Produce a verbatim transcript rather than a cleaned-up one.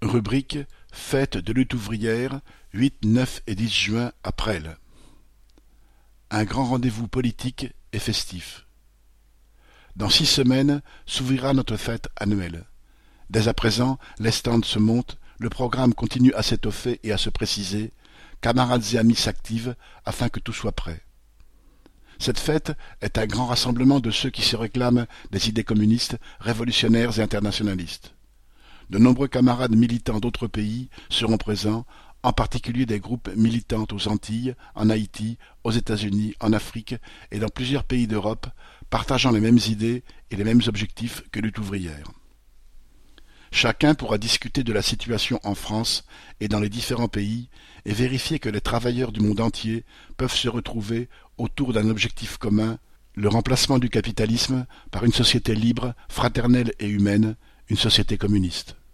Rubrique Fête de lutte ouvrière, huit, neuf et dix juin à Presles. Un grand rendez-vous politique et festif. Dans six semaines s'ouvrira notre fête annuelle. Dès à présent, les stands se montent, le programme continue à s'étoffer et à se préciser, camarades et amis s'activent afin que tout soit prêt. Cette fête est un grand rassemblement de ceux qui se réclament des idées communistes, révolutionnaires et internationalistes. De nombreux camarades militants d'autres pays seront présents, en particulier des groupes militants aux Antilles, en Haïti, aux États-Unis, en Afrique et dans plusieurs pays d'Europe, partageant les mêmes idées et les mêmes objectifs que Lutte ouvrière. Chacun pourra discuter de la situation en France et dans les différents pays et vérifier que les travailleurs du monde entier peuvent se retrouver autour d'un objectif commun, le remplacement du capitalisme par une société libre, fraternelle et humaine, une société communiste.